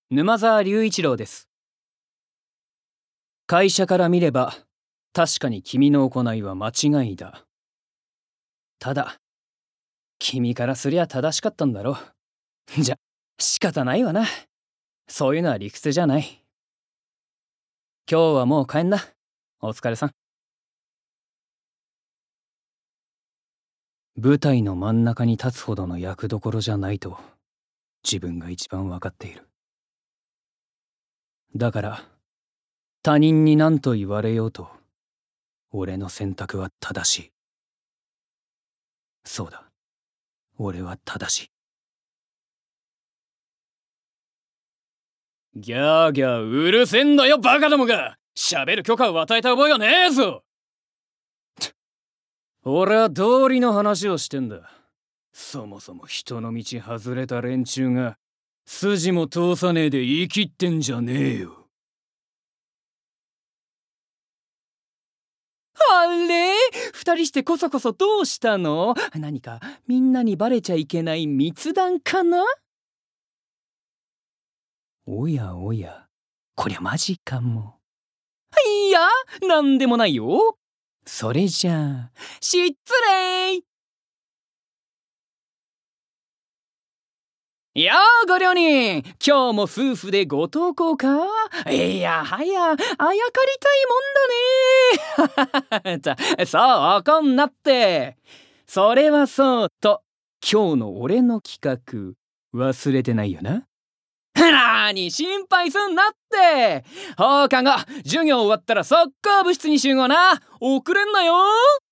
沼沢隆一郎です。会社から見れば確かに君の行いは間違いだ。ただ君からすりゃ正しかったんだろう。じゃ仕方ないわな。そういうのは理屈じゃない。今日はもう帰んな。お疲れさん。舞台の真ん中に立つほどの役どころじゃないと自分が一番わかっている。だから他人に何と言われようと俺の選択は正しい。そうだ、俺は正しい。ギャーギャーうるせんだよバカどもが。喋る許可を与えた覚えはねえぞ。俺は道理の話をしてんだ。そもそも人の道外れた連中が筋も通さねえで言い切ってんじゃねえよ。あれ？二人してこそこそどうしたの？何かみんなにバレちゃいけない密談かな？おやおや、こりゃマジかも。いや、なんでもないよ。それじゃあ、失礼。やあ、ご両人、今日も夫婦でご登校か？いやはや、あやかりたいもんだね。そう、怒んなって。それはそうと、今日の俺の企画、忘れてないよな？なに心配すんなって。放課後授業終わったらサッカー部室に集合な。遅れんなよ。